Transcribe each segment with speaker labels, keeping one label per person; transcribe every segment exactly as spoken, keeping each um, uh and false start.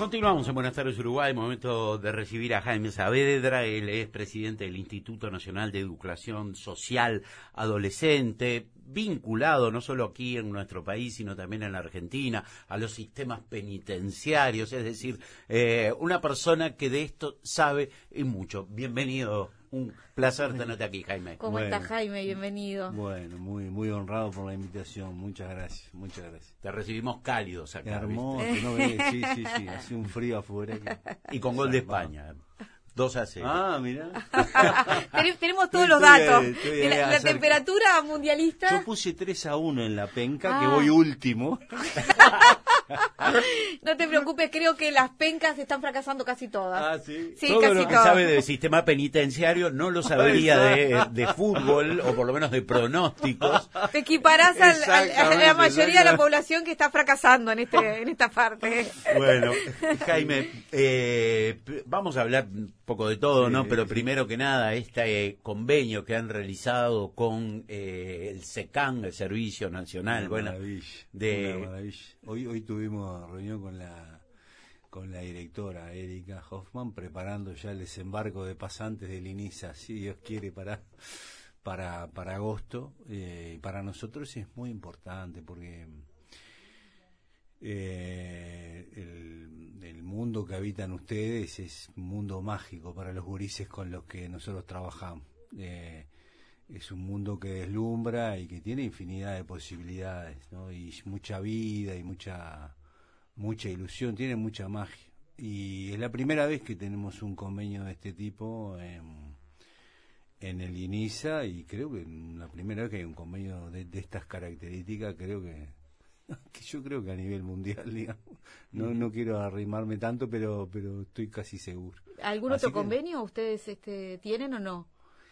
Speaker 1: Continuamos en Buenas tardes Uruguay, momento de recibir a Jaime Saavedra. Él es presidente del Instituto Nacional de Educación Social Adolescente, vinculado no solo aquí en nuestro país, sino también en la Argentina, a los sistemas penitenciarios, es decir, eh, una persona que de esto sabe y mucho. Bienvenido, un placer tenerte aquí, Jaime.
Speaker 2: ¿Cómo
Speaker 3: Bueno,
Speaker 2: está, Jaime? Bienvenido.
Speaker 3: Bueno, muy muy honrado por la invitación, muchas gracias, muchas gracias.
Speaker 1: Te recibimos cálidos acá.
Speaker 3: Hermoso,
Speaker 1: ¿viste?
Speaker 3: ¿no ves? Sí, sí, sí, hace un frío afuera. Que...
Speaker 1: Y con gol de España. dos a cero.
Speaker 3: Ah, mira.
Speaker 2: Ten- Tenemos todos
Speaker 3: Estoy-
Speaker 2: los datos.
Speaker 3: estoy
Speaker 2: De la,
Speaker 3: ahí
Speaker 2: la
Speaker 3: acerca.
Speaker 2: temperatura mundialista.
Speaker 3: Yo puse tres a uno en la penca,
Speaker 2: Ah.
Speaker 3: que voy último.
Speaker 2: No te preocupes, creo que las pencas están fracasando casi todas.
Speaker 3: Ah, sí.
Speaker 2: Sí,
Speaker 1: Todo
Speaker 2: casi
Speaker 1: lo que
Speaker 2: todas.
Speaker 1: sabe del sistema penitenciario no lo sabría de, de fútbol, o por lo menos de pronósticos.
Speaker 2: Te equiparás al- al- a
Speaker 3: Exactamente,
Speaker 2: la mayoría de la
Speaker 3: exactamente.
Speaker 2: población que está fracasando en este en esta parte.
Speaker 1: Bueno, Jaime, eh, p- vamos a hablar un poco de todo,
Speaker 3: Sí,
Speaker 1: ¿no? Pero
Speaker 3: sí.
Speaker 1: primero que nada, este eh, convenio que han realizado con eh, el SECAN, el Servicio Nacional,
Speaker 3: Una
Speaker 1: bueno,
Speaker 3: maravilla,
Speaker 1: de...
Speaker 3: una maravilla. Hoy hoy tuvimos reunión con la con la directora Erika Hoffman, preparando ya el desembarco de pasantes del INISA, si Dios quiere, para para para agosto. Eh, y para nosotros es muy importante porque eh, el, el mundo que habitan ustedes es un mundo mágico para los gurises con los que nosotros trabajamos. Eh, es un mundo que deslumbra y que tiene infinidad de posibilidades, ¿no? Y mucha vida y mucha mucha ilusión, tiene mucha magia. Y es la primera vez que tenemos un convenio de este tipo en, en el INISA, y creo que la primera vez que hay un convenio de, de estas características, creo que, que yo creo que a nivel mundial, digamos. No no quiero arrimarme tanto, pero pero estoy casi seguro.
Speaker 2: ¿Algún
Speaker 3: Así
Speaker 2: otro
Speaker 3: que-
Speaker 2: convenio ustedes este, tienen o no?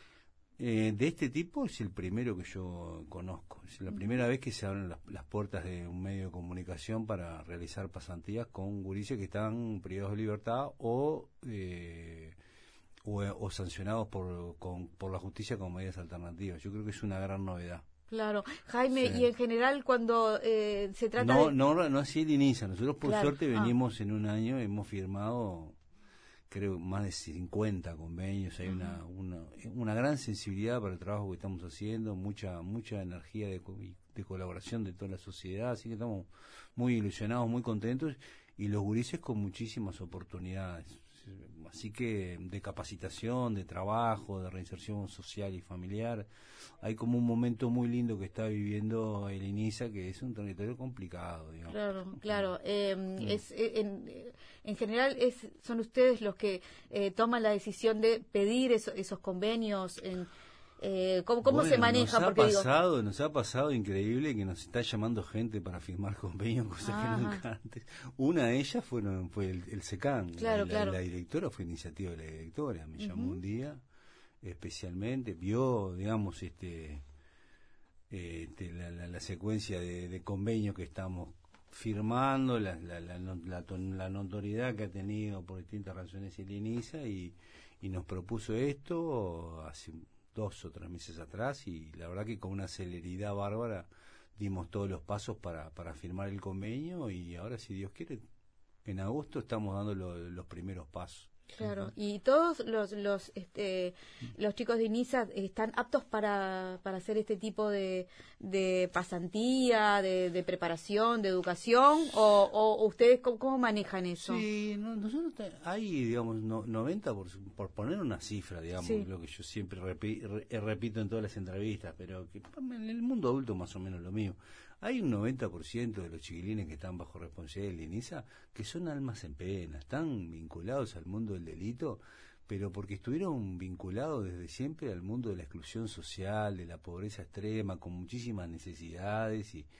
Speaker 3: Eh, de este tipo es el primero que yo conozco. Es la primera vez que se abren las, las puertas de un medio de comunicación para realizar pasantías con gurises que están privados de libertad o eh, o, o sancionados por con, por la justicia con medidas alternativas. Yo creo que es una gran novedad.
Speaker 2: Claro. Jaime,
Speaker 3: Sí.
Speaker 2: y en general cuando eh, se trata
Speaker 3: No,
Speaker 2: de...
Speaker 3: no, no así el INISA. Nosotros por
Speaker 2: Claro.
Speaker 3: suerte
Speaker 2: Ah.
Speaker 3: venimos en un año, hemos firmado creo más de cincuenta convenios. Hay una, una una gran sensibilidad para el trabajo que estamos haciendo, mucha mucha energía de, co- de colaboración de toda la sociedad, así que estamos muy ilusionados, muy contentos, y los gurises con muchísimas oportunidades, así que de capacitación, de trabajo, de reinserción social y familiar. Hay como un momento muy lindo que está viviendo el INISA, que es un territorio complicado, digamos.
Speaker 2: Claro, claro. Eh, es, eh, en, en general es, son ustedes los que eh, toman la decisión de pedir eso- esos convenios. En, eh, ¿Cómo, cómo
Speaker 3: Bueno,
Speaker 2: se maneja?
Speaker 3: Nos ha
Speaker 2: Porque digo,
Speaker 3: pasado, nos ha pasado increíble que nos está llamando gente para firmar convenios, cosas
Speaker 2: Ajá.
Speaker 3: que nunca antes. Una de ellas fueron, fue el, el SECAN.
Speaker 2: Claro,
Speaker 3: la,
Speaker 2: claro.
Speaker 3: la directora fue iniciativa de la directora, me llamó
Speaker 2: Ujú.
Speaker 3: un día especialmente, vio, digamos, este, eh, este, la, la, la secuencia de, de convenios que estamos firmando, la, la, la, no- la ton- la notoriedad que ha tenido por distintas razones el INISA, y, y nos propuso esto hace dos o tres meses atrás, y la verdad que con una celeridad bárbara dimos todos los pasos para, para firmar el convenio, y ahora, si Dios quiere, en agosto estamos dando lo- los primeros pasos.
Speaker 2: claro. Y todos los los este, los chicos de INISA están aptos para, para hacer este tipo de, de pasantía, de, de preparación, de educación, o, o ustedes cómo, cómo manejan eso.
Speaker 3: Sí, no- nosotros te- hay, digamos, no- noventa, por, por poner una cifra, digamos,
Speaker 2: Sí.
Speaker 3: lo que yo siempre repi- re- eh, repito en todas las entrevistas, pero que en el mundo adulto más o menos lo mismo. Hay un noventa por ciento de los chiquilines que están bajo responsabilidad del INISA que son almas en pena, están vinculados al mundo del delito, pero porque estuvieron vinculados desde siempre al mundo de la exclusión social, de la pobreza extrema, con muchísimas necesidades, y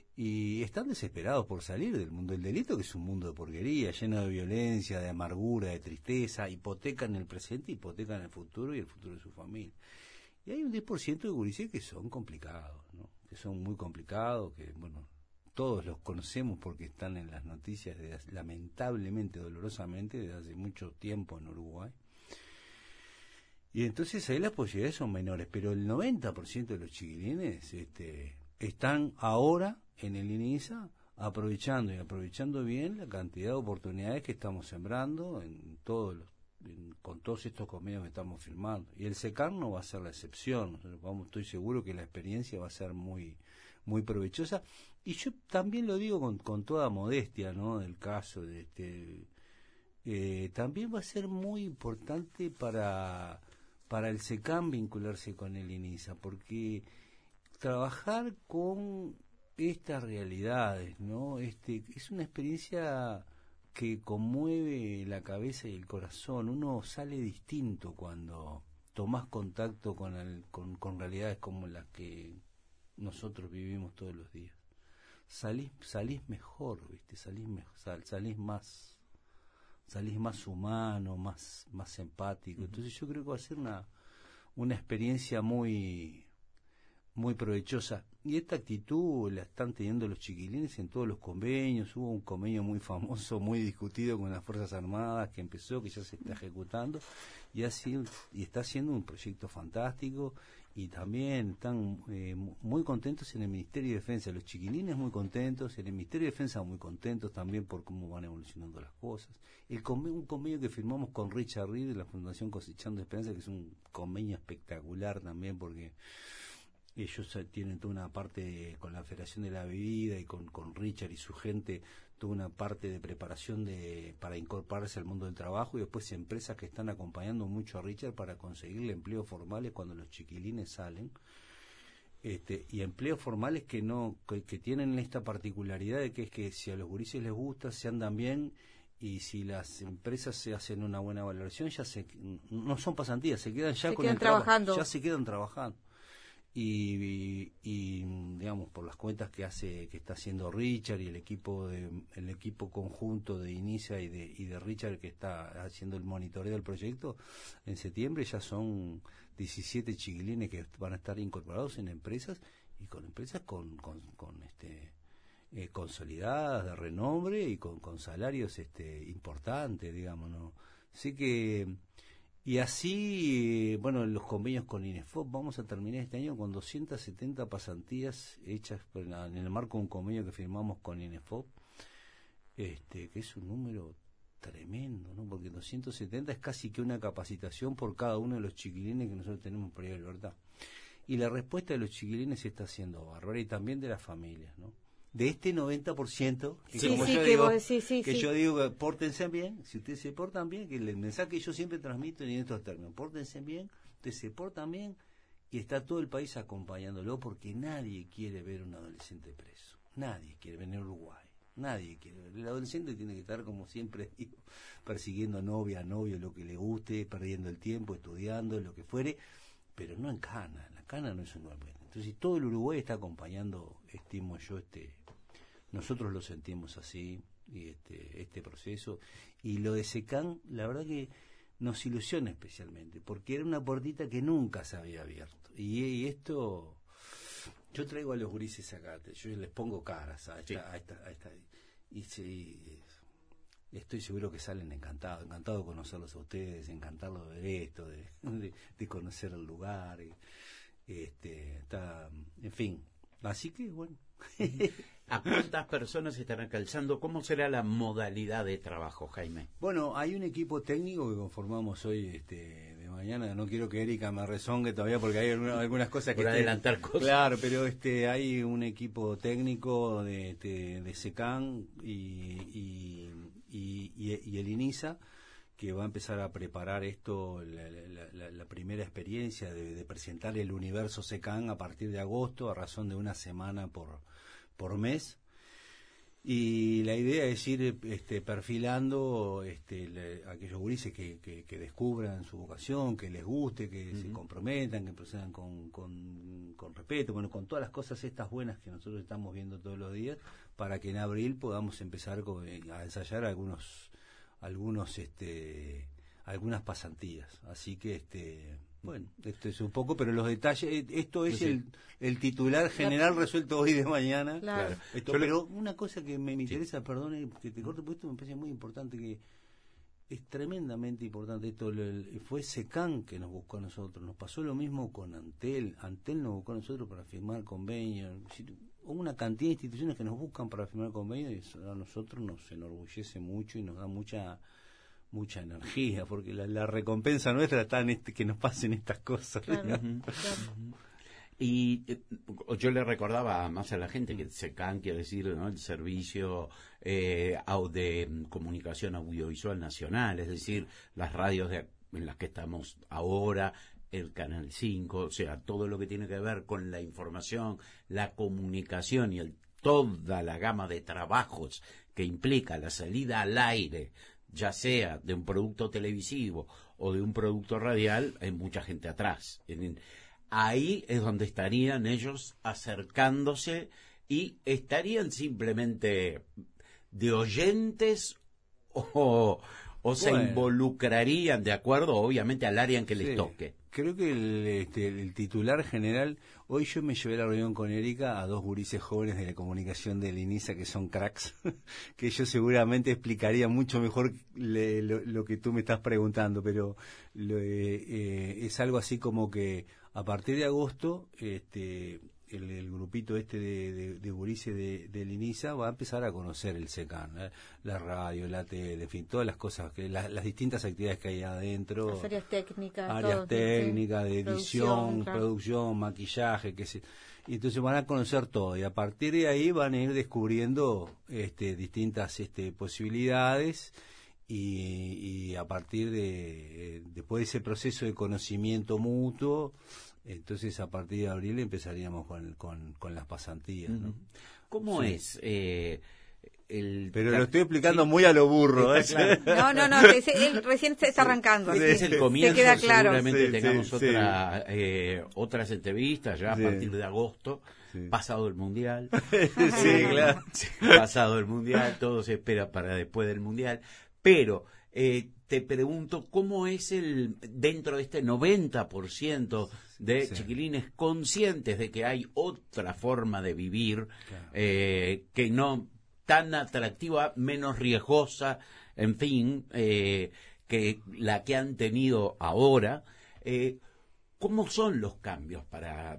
Speaker 3: y están desesperados por salir del mundo del delito, que es un mundo de porquería, lleno de violencia, de amargura, de tristeza, hipotecan el presente, hipotecan el futuro y el futuro de su familia. Y hay un diez por ciento de gurises que son complicados, ¿no? Que son muy complicados, que, bueno, todos los conocemos porque están en las noticias, de, lamentablemente, dolorosamente, desde hace mucho tiempo en Uruguay. Y entonces ahí las posibilidades son menores, pero el noventa por ciento de los chiquilines este, están ahora en el INISA aprovechando y aprovechando bien la cantidad de oportunidades que estamos sembrando en todos los, en, con todos estos convenios que estamos firmando. Y el SECAN no va a ser la excepción. Vamos, estoy seguro que la experiencia va a ser muy muy provechosa. Y yo también lo digo con, con toda modestia, ¿no? Del caso de este eh, también va a ser muy importante para para el SECAN vincularse con el INISA, porque trabajar con estas realidades, ¿no? Este es una experiencia que conmueve la cabeza y el corazón. Uno sale distinto cuando tomás contacto con, el, con, con realidades como las que nosotros vivimos todos los días. Salís, salís mejor, ¿viste? Salís, mejor, sal, salís más salís más humano, más más empático. Entonces yo creo que va a ser una una experiencia muy muy provechosa. Y esta actitud la están teniendo los chiquilines en todos los convenios. Hubo un convenio muy famoso, muy discutido con las Fuerzas Armadas que empezó, que ya se está ejecutando, y ha sido, y está siendo un proyecto fantástico. Y también están eh, muy contentos en el Ministerio de Defensa, los chiquilines muy contentos, en el Ministerio de Defensa muy contentos también por cómo van evolucionando las cosas. El convenio, un convenio que firmamos con Richard Reed de la Fundación Cosechando Esperanza, que es un convenio espectacular también, porque ellos tienen toda una parte con la Federación de la Bebida y con, con Richard y su gente, toda una parte de preparación de para incorporarse al mundo del trabajo, y después empresas que están acompañando mucho a Richard para conseguirle empleos formales cuando los chiquilines salen, este y empleos formales que no que, que tienen esta particularidad de que es que si a los gurises les gusta, se andan bien, y si las empresas se hacen una buena valoración, ya se no son pasantías, se quedan ya
Speaker 2: se
Speaker 3: con
Speaker 2: quedan
Speaker 3: el
Speaker 2: trabajando.
Speaker 3: trabajo, ya se quedan trabajando. Y, y, y digamos por las cuentas que hace que está haciendo Richard y el equipo de el equipo conjunto de Inicia y de y de Richard que está haciendo el monitoreo del proyecto, en septiembre ya son diecisiete chiquilines que van a estar incorporados en empresas, y con empresas con con, con este eh, consolidadas, de renombre, y con, con salarios este importantes, digamos, ¿no? Así que y así, bueno, los convenios con INEFOP, vamos a terminar este año con doscientas setenta pasantías hechas en el marco de un convenio que firmamos con INEFOP, este, que es un número tremendo, ¿no? Porque doscientas setenta es casi que una capacitación por cada uno de los chiquilines que nosotros tenemos por ahí de libertad. Y la respuesta de los chiquilines está siendo bárbara, y también de las familias, ¿no? De este noventa por ciento, que
Speaker 2: sí,
Speaker 3: como
Speaker 2: sí,
Speaker 3: yo
Speaker 2: que,
Speaker 3: digo,
Speaker 2: vos, sí, sí,
Speaker 3: que
Speaker 2: sí.
Speaker 3: yo digo, pórtense bien, si ustedes se portan bien, que el mensaje que yo siempre transmito en estos términos, pórtense bien, ustedes se portan bien, y está todo el país acompañándolo, porque nadie quiere ver a un adolescente preso, nadie quiere venir a Uruguay, nadie quiere ver. El adolescente tiene que estar, como siempre digo, persiguiendo novia, novio, lo que le guste, perdiendo el tiempo, estudiando, lo que fuere, pero no en cana, la cana no es un lugar. Entonces, todo el Uruguay está acompañando, estimo yo, este nosotros lo sentimos así, y este este proceso, y lo de SECAN, la verdad que nos ilusiona especialmente, porque era una puertita que nunca se había abierto, y, y esto, yo traigo a los gurises acá, yo les pongo caras a esta, sí. a esta, a esta y sí, estoy seguro que salen encantados, encantados de conocerlos a ustedes, encantados de ver esto, de, de, de conocer el lugar, y, este, está, en fin, así que bueno.
Speaker 1: ¿A cuántas personas estarán calzando? ¿Cómo será la modalidad de trabajo, Jaime?
Speaker 3: Bueno, hay un equipo técnico que conformamos hoy este, de mañana. No quiero que Erika me rezongue todavía porque hay algunas, algunas cosas que...
Speaker 1: Por
Speaker 3: estén,
Speaker 1: adelantar cosas.
Speaker 3: Claro, pero este, hay un equipo técnico de, de, de SECAN y, y, y, y, y el INISA, que va a empezar a preparar esto, la, la, la, la primera experiencia de, de presentar el universo SECAN a partir de agosto, a razón de una semana por, por mes. Y la idea es ir este, perfilando este, le, aquellos gurises que, que, que descubran su vocación, que les guste, que uh-huh. se comprometan, que procedan con, con, con respeto, bueno, con todas las cosas estas buenas que nosotros estamos viendo todos los días, para que en abril podamos empezar con, a ensayar algunos algunos este algunas pasantías. Así que este bueno, esto es un poco, pero los detalles, esto es sí, el, el titular general la... resuelto hoy de mañana.
Speaker 2: Claro.
Speaker 3: Esto, pero una cosa que me, me interesa, sí. perdone que te corte, porque esto me parece muy importante, que es tremendamente importante esto, el, fue SECAN que nos buscó a nosotros, nos pasó lo mismo con Antel, Antel nos buscó a nosotros para firmar convenio, una cantidad de instituciones que nos buscan para firmar convenios, y eso a nosotros nos enorgullece mucho y nos da mucha mucha energía, porque la, la recompensa nuestra está en este, que nos pasen estas cosas.
Speaker 2: Claro, claro.
Speaker 1: Y eh, yo le recordaba más a la gente que SECAN quiere decir, ¿no?, el Servicio eh, de Comunicación Audiovisual Nacional, es decir, las radios de, en las que estamos ahora, el Canal cinco, o sea, todo lo que tiene que ver con la información, la comunicación y el, toda la gama de trabajos que implica la salida al aire, ya sea de un producto televisivo o de un producto radial, hay mucha gente atrás. En, ahí es donde estarían ellos acercándose y estarían simplemente de oyentes o, o se
Speaker 3: bueno.
Speaker 1: involucrarían de acuerdo, obviamente, al área en que
Speaker 3: Sí.
Speaker 1: les toque.
Speaker 3: Creo que el, este, el titular general, hoy yo me llevé a la reunión con Erika a dos gurises jóvenes de la comunicación del INISA que son cracks, que ellos seguramente explicarían mucho mejor le, lo, lo que tú me estás preguntando, pero lo, eh, eh, es algo así como que a partir de agosto este, el, el grupito este de, de, de gurises de, del INISA va a empezar a conocer el SECAN, ¿eh? La radio, la tele, en fin, todas las cosas, que la, las distintas actividades que hay adentro.
Speaker 2: Las áreas técnicas.
Speaker 3: Áreas
Speaker 2: todo,
Speaker 3: técnicas,
Speaker 2: sí.
Speaker 3: de edición,
Speaker 2: Producción, claro.
Speaker 3: producción, maquillaje, que se, y entonces van a conocer todo y a partir de ahí van a ir descubriendo este, distintas este, posibilidades y, y a partir de eh, después de ese proceso de conocimiento mutuo, entonces a partir de abril empezaríamos con, con, con las pasantías, ¿no?
Speaker 1: ¿Cómo
Speaker 3: Sí.
Speaker 1: es? Eh, el,
Speaker 3: Pero
Speaker 1: la,
Speaker 3: lo estoy explicando
Speaker 1: sí,
Speaker 3: muy a lo burro, ¿eh?
Speaker 1: claro.
Speaker 2: No, no, no, ese- él recién se está arrancando.
Speaker 1: Este es
Speaker 2: sí.
Speaker 1: el comienzo,
Speaker 2: Te queda claro.
Speaker 1: seguramente
Speaker 3: Sí,
Speaker 1: tengamos
Speaker 3: sí,
Speaker 1: otra, eh, otras entrevistas ya
Speaker 3: Sí.
Speaker 1: a partir de agosto,
Speaker 3: Sí.
Speaker 1: pasado el Mundial.
Speaker 3: Sí, claro.
Speaker 1: Pasado el Mundial, todo se espera para después del Mundial. Pero eh, te pregunto, ¿cómo es el dentro de este noventa por ciento de
Speaker 3: Sí.
Speaker 1: chiquilines conscientes de que hay otra forma de vivir,
Speaker 3: Claro.
Speaker 1: eh, que no tan atractiva, menos riesgosa, en fin, eh, que la que han tenido ahora? Eh, ¿Cómo son los cambios para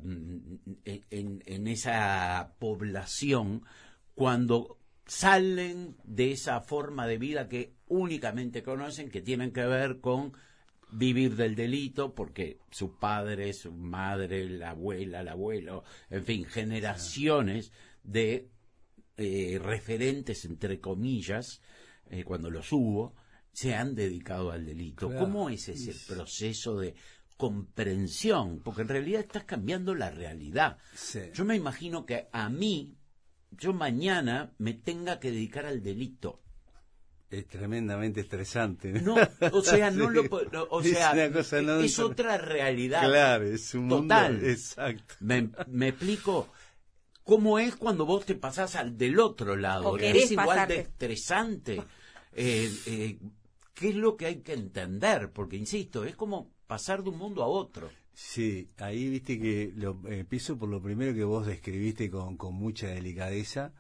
Speaker 1: en, en esa población cuando salen de esa forma de vida que únicamente conocen, que tienen que ver con vivir del delito, porque sus padres, su madre, la abuela, el abuelo, en fin, generaciones de eh, referentes, entre comillas, eh, cuando los hubo, se han dedicado al delito?
Speaker 3: Claro.
Speaker 1: ¿Cómo es ese proceso de comprensión? Porque en realidad estás cambiando la realidad.
Speaker 3: Sí.
Speaker 1: Yo me imagino que a mí, yo mañana me tenga que dedicar al delito.
Speaker 3: Es tremendamente estresante,
Speaker 1: No, o sea, no
Speaker 3: Sí.
Speaker 1: lo puedo, no, o
Speaker 3: Es
Speaker 1: sea,
Speaker 3: una cosa no-
Speaker 1: es otra realidad.
Speaker 3: Claro, es un
Speaker 1: total.
Speaker 3: mundo, exacto.
Speaker 1: Me, me explico cómo es cuando vos te pasás al del otro lado.
Speaker 2: O querés
Speaker 1: Es igual
Speaker 2: pasarte.
Speaker 1: de estresante. Eh, eh, ¿Qué es lo que hay que entender? Porque, insisto, es como pasar de un mundo a otro.
Speaker 3: Sí, ahí viste que lo, eh, empiezo por lo primero que vos describiste con, con mucha delicadeza,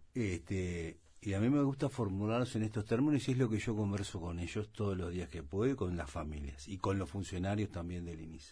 Speaker 3: este, y a mí me gusta formularlos en estos términos y es lo que yo converso con ellos todos los días que puedo y con las familias y con los funcionarios también del INISA.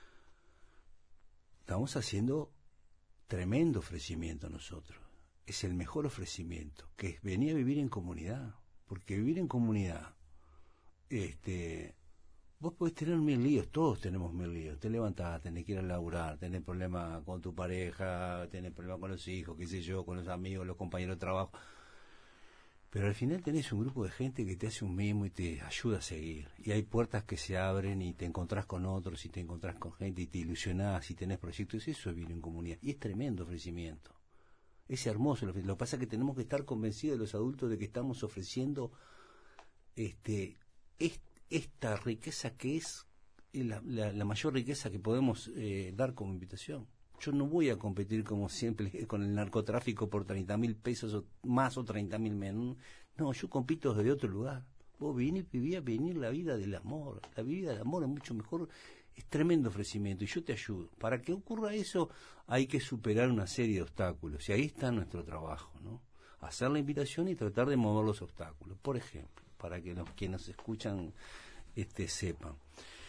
Speaker 3: Estamos haciendo tremendo ofrecimiento nosotros, es el mejor ofrecimiento, que es venir a vivir en comunidad, porque vivir en comunidad, este... vos podés tener mil líos, todos tenemos mil líos. Te levantás, tenés que ir a laburar, tenés problemas con tu pareja, tenés problemas con los hijos, qué sé yo, con los amigos, los compañeros de trabajo. Pero al final tenés un grupo de gente que te hace un mimo y te ayuda a seguir. Y hay puertas que se abren y te encontrás con otros y te encontrás con gente y te ilusionás y tenés proyectos. Eso es vivir en comunidad. Y es tremendo ofrecimiento. Es hermoso el ofrecimiento. Lo que pasa es que tenemos que estar convencidos de los adultos de que estamos ofreciendo este, este esta riqueza que es la, la, la mayor riqueza que podemos eh, dar como invitación. Yo no voy a competir como siempre con el narcotráfico por treinta mil pesos o más o treinta mil menos. No, yo compito desde otro lugar. Vos venís, vivís a venir la vida del amor. La vida del amor es mucho mejor. Es tremendo ofrecimiento y yo te ayudo. Para que ocurra eso hay que superar una serie de obstáculos y ahí está nuestro trabajo, ¿no? Hacer la invitación y tratar de mover los obstáculos. Por ejemplo, para que los quienes nos escuchan este sepan.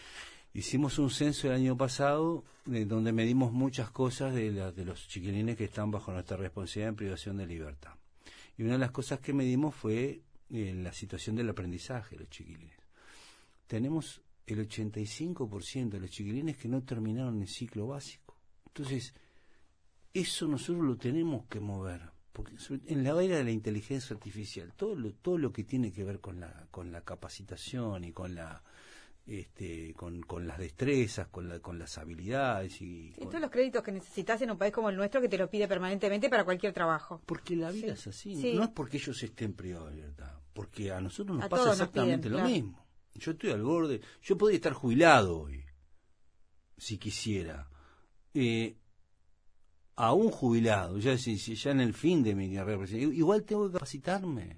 Speaker 3: hicimos un censo el año pasado eh, donde medimos muchas cosas de, la, de los chiquilines que están bajo nuestra responsabilidad en privación de libertad. Y una de las cosas que medimos fue eh, la situación del aprendizaje de los chiquilines. Tenemos el ochenta y cinco por ciento de los chiquilines que no terminaron el ciclo básico. Entonces, eso nosotros lo tenemos que mover. Porque en la era de la inteligencia artificial, todo lo, todo lo que tiene que ver con la, con la capacitación y con la Este, con, con las destrezas, con, la, con las habilidades y,
Speaker 2: y
Speaker 3: con...
Speaker 2: todos los créditos que necesitas en un país como el nuestro que te lo pide permanentemente para cualquier trabajo.
Speaker 3: Porque la vida
Speaker 2: sí.
Speaker 3: es así,
Speaker 2: sí.
Speaker 3: no es porque ellos estén privados de libertad, porque a nosotros nos
Speaker 2: a
Speaker 3: pasa exactamente
Speaker 2: piden,
Speaker 3: lo
Speaker 2: claro.
Speaker 3: mismo. Yo estoy al borde, yo podría estar jubilado hoy, si quisiera. Eh, aún jubilado, ya, ya en el fin de mi carrera, igual tengo que capacitarme.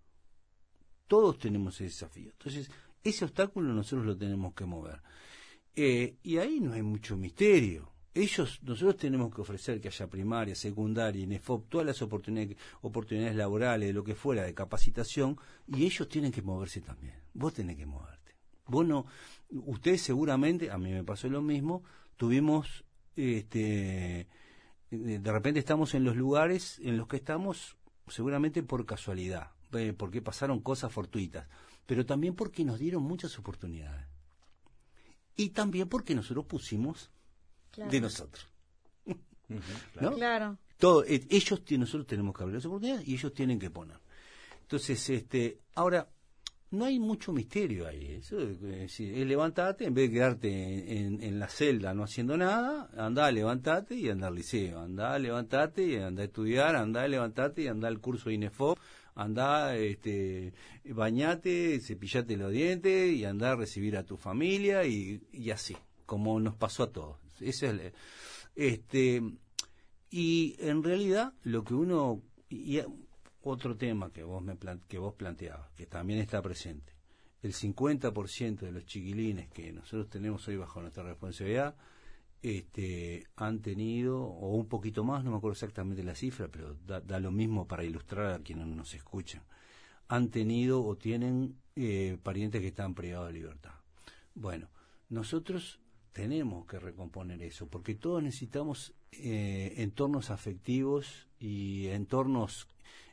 Speaker 3: Todos tenemos ese desafío. Entonces, ese obstáculo nosotros lo tenemos que mover. Eh, y ahí no hay mucho misterio. Ellos, nosotros tenemos que ofrecer que haya primaria, secundaria, INEFOP, todas las oportunidades, oportunidades laborales, de lo que fuera, de capacitación, y ellos tienen que moverse también. Vos tenés que moverte. Vos no, ustedes seguramente, a mí me pasó lo mismo, tuvimos, este, de repente estamos en los lugares en los que estamos, seguramente por casualidad, eh, porque pasaron cosas fortuitas, pero también porque nos dieron muchas oportunidades. Y también porque nosotros pusimos claro. de nosotros. ¿No?
Speaker 2: Claro.
Speaker 3: Todo, eh, ellos, nosotros tenemos que abrir las oportunidades y ellos tienen que poner. Entonces, este, ahora, no hay mucho misterio ahí. Eso es, es, es levantarte, en vez de quedarte en, en, en la celda no haciendo nada, andá, levantate y andá al liceo. Andá, levantate y andá a estudiar, andá, levantate y andá al curso de INEFOP. Andá, este, bañate, cepillate los dientes y andá a recibir a tu familia y, y así, como nos pasó a todos. Ese es el, este, y en realidad lo que uno, y otro tema que vos me plan, que vos planteabas, que también está presente, el cincuenta por ciento de los chiquilines que nosotros tenemos hoy bajo nuestra responsabilidad, Este, han tenido, o un poquito más, no me acuerdo exactamente la cifra, pero da, da lo mismo para ilustrar a quienes nos escuchan, han tenido o tienen eh, parientes que están privados de libertad. Bueno, nosotros tenemos que recomponer eso, porque todos necesitamos eh, entornos afectivos y entornos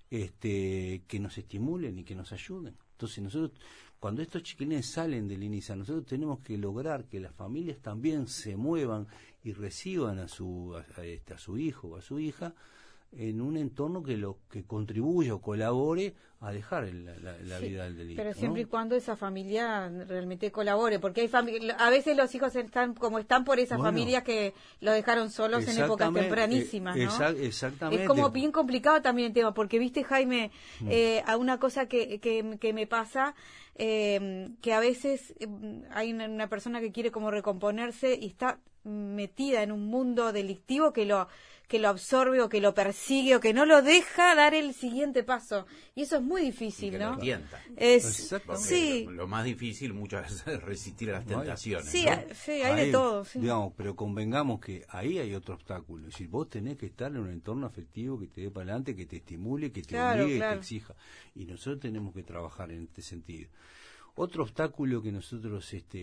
Speaker 3: este, que nos estimulen y que nos ayuden. Entonces nosotros, cuando estos chiquilines salen del INISA, nosotros tenemos que lograr que las familias también se muevan y reciban a su a, a, este, a su hijo o a su hija en un entorno que lo que contribuya o colabore a dejar la, la, la sí, vida del delito.
Speaker 2: Pero siempre
Speaker 3: ¿no?
Speaker 2: y cuando esa familia realmente colabore, porque hay fami- a veces los hijos están como están por esas
Speaker 3: bueno,
Speaker 2: familias que los dejaron solos en épocas tempranísimas, ¿no?
Speaker 3: Exa- exactamente.
Speaker 2: Es como bien complicado también el tema, porque viste, Jaime, mm. eh, a una cosa que, que, que me pasa, eh, que a veces eh, hay una, una persona que quiere como recomponerse y está metida en un mundo delictivo que lo que lo absorbe o que lo persigue o que no lo deja dar el siguiente paso. Y eso es muy difícil,
Speaker 1: que
Speaker 2: ¿no?
Speaker 1: Lo tienta.
Speaker 2: Es, sí.
Speaker 1: Lo, lo más difícil muchas veces es resistir a las tentaciones.
Speaker 2: Sí,
Speaker 1: ¿no?
Speaker 2: hay, sí, hay
Speaker 3: ahí,
Speaker 2: de todo. Sí.
Speaker 3: Digamos, pero convengamos que ahí hay otro obstáculo. Es decir, vos tenés que estar en un entorno afectivo que te dé para adelante, que te estimule, que te
Speaker 2: claro,
Speaker 3: obligue,
Speaker 2: claro.
Speaker 3: que te exija. Y nosotros tenemos que trabajar en este sentido. Otro obstáculo que nosotros, este,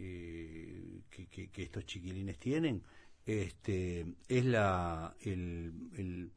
Speaker 3: eh, que, que, que estos chiquilines tienen, este, es la, el, el,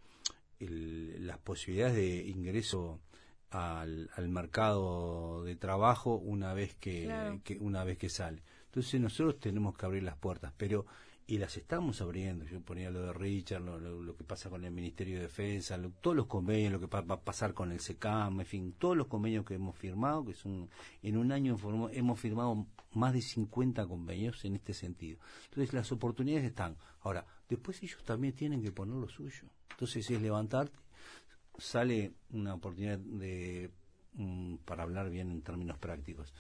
Speaker 3: el, las posibilidades de ingreso al, al mercado de trabajo una vez que,
Speaker 2: claro.
Speaker 3: que una vez que sale. Entonces nosotros tenemos que abrir las puertas, pero y las estamos abriendo. Yo ponía lo de Richard, lo, lo, lo que pasa con el Ministerio de Defensa, lo, todos los convenios, lo que va a pasar con el SECAM, en fin, todos los convenios que hemos firmado, que son en un año hemos firmado más de cincuenta convenios en este sentido. Entonces las oportunidades están. Ahora, después ellos también tienen que poner lo suyo. Entonces es levantarte, sale una oportunidad de um, para hablar bien en términos prácticos.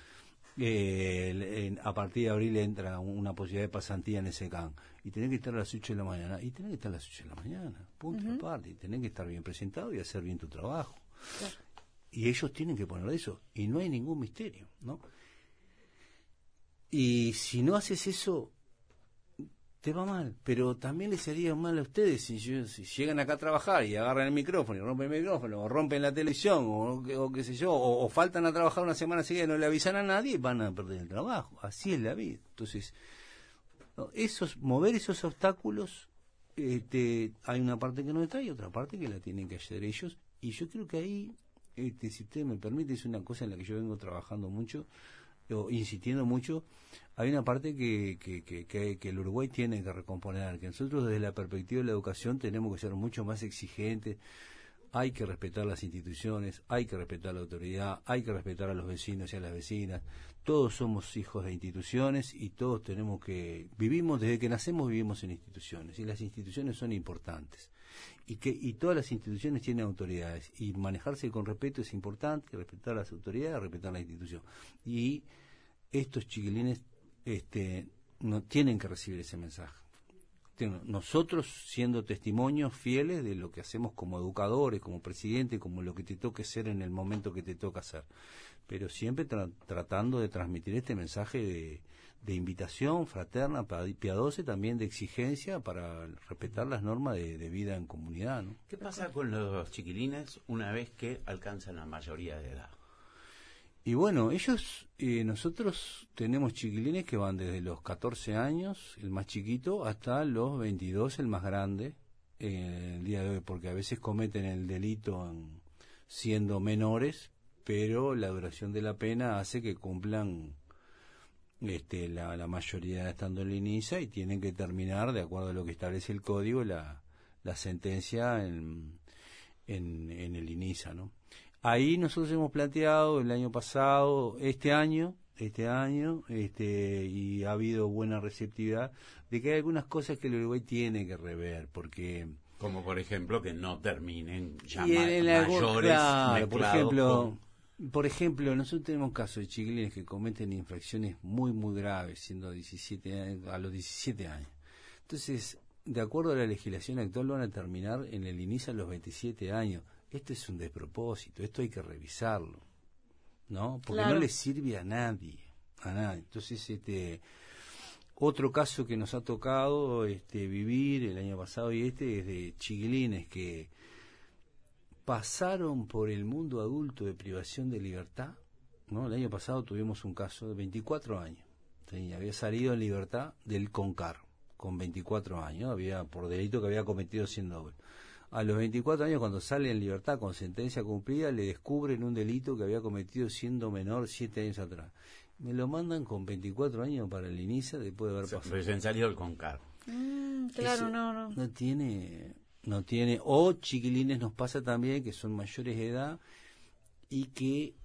Speaker 3: Eh, en, a partir de abril entra una posibilidad de pasantía en ese C A M y tenés que estar a las ocho de la mañana y tenés que estar a las ocho de la mañana, punto uh-huh. aparte, y tenés que estar bien presentado y hacer bien tu trabajo, claro. Y ellos tienen que poner eso y no hay ningún misterio, ¿no? Y si no haces eso, te va mal, pero también les haría mal a ustedes si, yo, si llegan acá a trabajar y agarran el micrófono y rompen el micrófono, o rompen la televisión, o, o qué sé yo, o, o faltan a trabajar una semana seguida y no le avisan a nadie, van a perder el trabajo. Así es la vida. Entonces, no, esos mover esos obstáculos, este, hay una parte que no está y otra parte que la tienen que hacer ellos. Y yo creo que ahí, este, si usted me permite, es una cosa en la que yo vengo trabajando mucho, o insistiendo mucho. Hay una parte que, que, que, que, que el Uruguay tiene que recomponer, que nosotros desde la perspectiva de la educación tenemos que ser mucho más exigentes. Hay que respetar las instituciones, hay que respetar la autoridad, hay que respetar a los vecinos y a las vecinas. Todos somos hijos de instituciones y todos tenemos que, vivimos, desde que nacemos vivimos en instituciones, y las instituciones son importantes. Y que y todas las instituciones tienen autoridades, y manejarse con respeto es importante, respetar las autoridades, respetar la institución. Y estos chiquilines este, no tienen que recibir ese mensaje. Nosotros, siendo testimonios fieles de lo que hacemos como educadores, como presidente, como lo que te toque ser en el momento que te toca hacer, pero siempre tra tratando de transmitir este mensaje de, de invitación fraterna, piadosa, y también de exigencia para respetar las normas de, de vida en comunidad, ¿no?
Speaker 1: ¿Qué pasa con los chiquilines una vez que alcanzan la mayoría de edad?
Speaker 3: Y bueno, ellos, eh, nosotros tenemos chiquilines que van desde los catorce años, el más chiquito, hasta los veintidós, el más grande, eh, el día de hoy, porque a veces cometen el delito en, siendo menores, pero la duración de la pena hace que cumplan este, la, la mayoría estando en la INISA, y tienen que terminar, de acuerdo a lo que establece el código, la, la sentencia en, en, en el INISA, ¿no? Ahí nosotros hemos planteado el año pasado, este año, este año, este, y ha habido buena receptividad, de que hay algunas cosas que el Uruguay tiene que rever, porque...
Speaker 1: Como por ejemplo que no terminen ya
Speaker 3: y en, en
Speaker 1: ma
Speaker 3: algún,
Speaker 1: mayores
Speaker 3: claro, por ejemplo,
Speaker 1: con...
Speaker 3: por ejemplo, nosotros tenemos casos de chiquilines que cometen infracciones muy, muy graves, siendo diecisiete años, a los diecisiete años. Entonces, de acuerdo a la legislación actual, van a terminar en el inicio a los veintisiete años. Esto es un despropósito, esto hay que revisarlo, ¿no? Porque claro, no le sirve a nadie, a nadie. Entonces, este, otro caso que nos ha tocado este, vivir el año pasado y este es de chiquilines que pasaron por el mundo adulto de privación de libertad, ¿no? El año pasado tuvimos un caso de veinticuatro años, ¿sí? Había salido en libertad del CONCAR con veinticuatro años, había por delito que había cometido siendo doble. A los veinticuatro años, cuando sale en libertad con sentencia cumplida, le descubren un delito que había cometido siendo menor siete años atrás. Me lo mandan con veinticuatro años para el INISA después de haber pasado.
Speaker 1: Recién salió el CONCAR.
Speaker 2: Mm, claro,
Speaker 3: Ese
Speaker 2: no, no.
Speaker 3: No tiene, no tiene. O chiquilines nos pasa también que son mayores de edad y que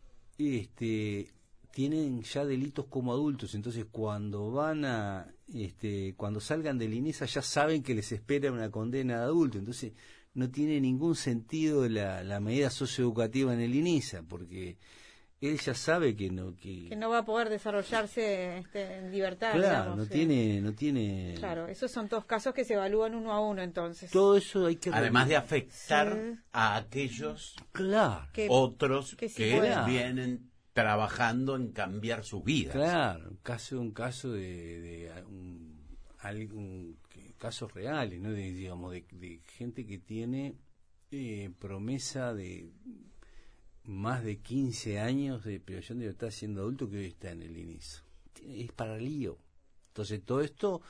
Speaker 3: este tienen ya delitos como adultos. Entonces, cuando van a, este, cuando salgan del INISA ya saben que les espera una condena de adulto. Entonces, no tiene ningún sentido la, la medida socioeducativa en el INISA, porque él ya sabe que no que,
Speaker 2: que no va a poder desarrollarse este, en libertad.
Speaker 3: Claro,
Speaker 2: digamos,
Speaker 3: no
Speaker 2: sí.
Speaker 3: tiene no tiene
Speaker 2: Claro, esos son dos casos que se evalúan uno a uno, entonces.
Speaker 3: Todo eso hay que
Speaker 1: además de afectar
Speaker 2: sí.
Speaker 1: a aquellos
Speaker 3: claro
Speaker 2: que,
Speaker 1: otros que,
Speaker 2: sí
Speaker 1: que
Speaker 2: pueden.
Speaker 1: vienen trabajando en cambiar sus vidas.
Speaker 3: Claro, un caso un caso de, de un, algún casos reales, ¿no? De, digamos, de, de gente que tiene eh, promesa de más de quince años de privación de libertad siendo adulto, que hoy está en el INISA. Es para lío. Entonces, todo esto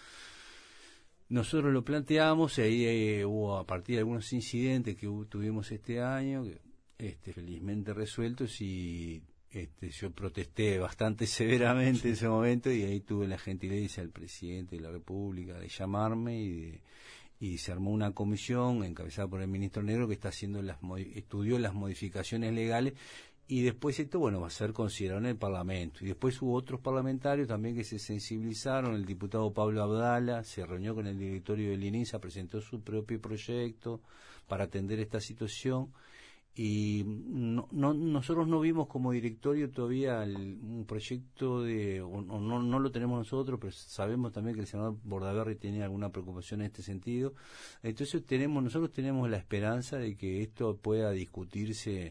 Speaker 3: nosotros lo planteamos, y ahí eh, hubo, a partir de algunos incidentes que hubo, tuvimos este año, que, este, felizmente resueltos, y este, yo protesté bastante severamente en ese momento, y ahí tuve la gentileza del presidente de la República de llamarme, y, de, y se armó una comisión encabezada por el ministro Negro que está haciendo las estudió las modificaciones legales, y después esto, bueno, va a ser considerado en el Parlamento. Y después hubo otros parlamentarios también que se sensibilizaron. El diputado Pablo Abdala se reunió con el directorio del INISA, presentó su propio proyecto para atender esta situación. Y no, no, nosotros no vimos como directorio todavía el, un proyecto de, o no, no lo tenemos nosotros, pero sabemos también que el senador Bordaberry tenía alguna preocupación en este sentido. Entonces tenemos, nosotros tenemos la esperanza de que esto pueda discutirse,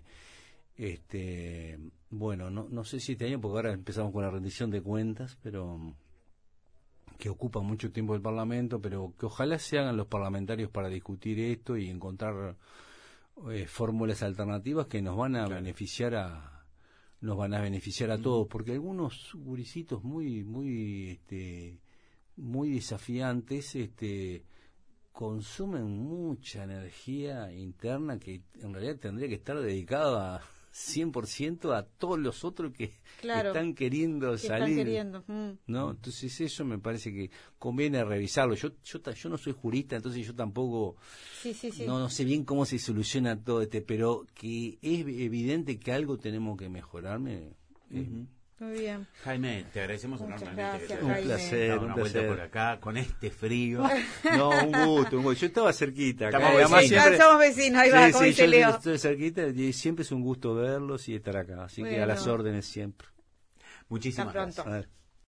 Speaker 3: este, bueno, no, no sé si este año, porque ahora empezamos con la rendición de cuentas, pero que ocupan mucho tiempo el Parlamento, pero que ojalá se hagan los parlamentarios para discutir esto y encontrar eh, fórmulas alternativas que nos van a claro. beneficiar a nos van a beneficiar a todos, porque algunos gurisitos muy muy este muy desafiantes este consumen mucha energía interna que en realidad tendría que estar dedicada a cien por ciento a todos los otros que claro, están queriendo que salir,
Speaker 2: están queriendo. Mm.
Speaker 3: ¿no? Entonces eso me parece que conviene revisarlo. Yo yo yo no soy jurista, entonces yo tampoco
Speaker 2: sí, sí, sí.
Speaker 3: No, no sé bien cómo se soluciona todo este, pero que es evidente que algo tenemos que mejorarme.
Speaker 1: Uh-huh.
Speaker 3: eh,
Speaker 2: Muy bien.
Speaker 1: Jaime, te agradecemos
Speaker 2: Muchas
Speaker 1: enormemente.
Speaker 2: gracias,
Speaker 1: Que
Speaker 3: un
Speaker 2: Jaime.
Speaker 3: placer,
Speaker 1: Dame
Speaker 3: un
Speaker 1: una
Speaker 3: placer.
Speaker 1: vuelta por acá con este frío.
Speaker 3: No, un gusto, un gusto. Yo estaba cerquita. Acá,
Speaker 1: Estamos
Speaker 3: y además
Speaker 1: vecinos.
Speaker 3: siempre-
Speaker 2: Somos vecinos, ahí va,
Speaker 3: Sí,
Speaker 2: como
Speaker 3: sí,
Speaker 2: dice
Speaker 3: yo
Speaker 2: Leo.
Speaker 3: estoy cerquita y siempre es un gusto verlos y estar acá. Así que a las
Speaker 2: Bueno.
Speaker 3: órdenes siempre.
Speaker 1: Muchísimas
Speaker 2: Hasta pronto.
Speaker 1: gracias.
Speaker 3: A ver.